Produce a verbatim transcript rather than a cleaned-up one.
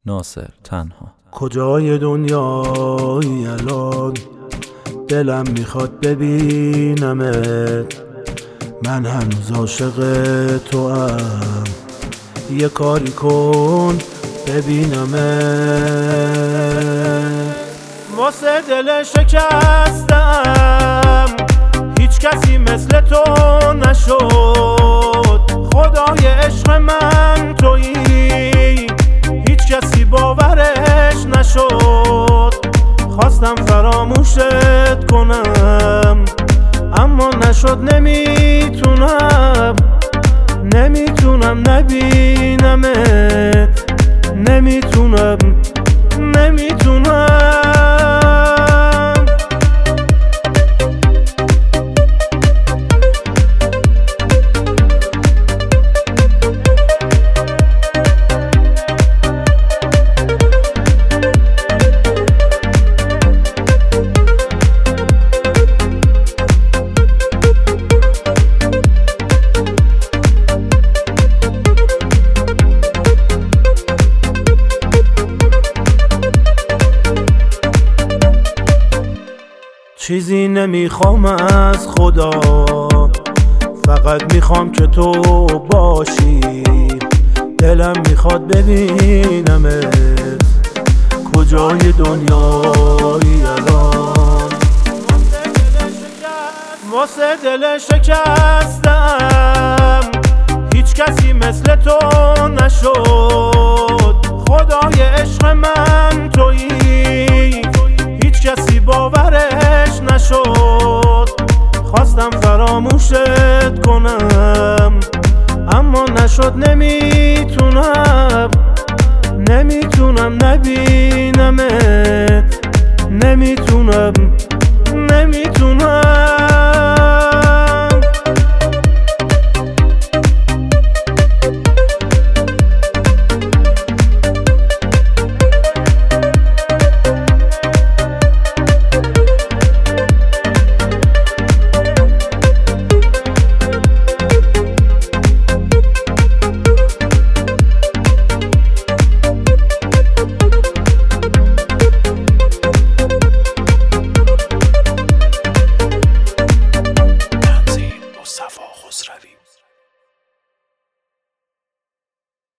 ناصر تنها. کجای دنیایی الان دلم میخواد ببینمت، من هنوز عاشق تو ام، یه کاری کن ببینمت. واسه دل شکستم هیچ کسی مثل تو نشد، خدای عشق من تویی هیچ کسی باورش نشد. خواستم فراموشت کنم اما نشد، نمیتونم نمیتونم نبینمت، نمیتونم نمیتونم. چیزی نمیخوام از خدا، فقط میخوام که تو باشی. دلم میخواد ببینمت کجای دنیایی الان. واسه دل شکستم هیچ کسی مثل تو نشد، خدای عشق من تویی هیچ کسی باورش نشد. خواستم فراموشت کنم اما نشد، نمیتونم نمیتونم نبینمت، نمیتونم نمیتونم.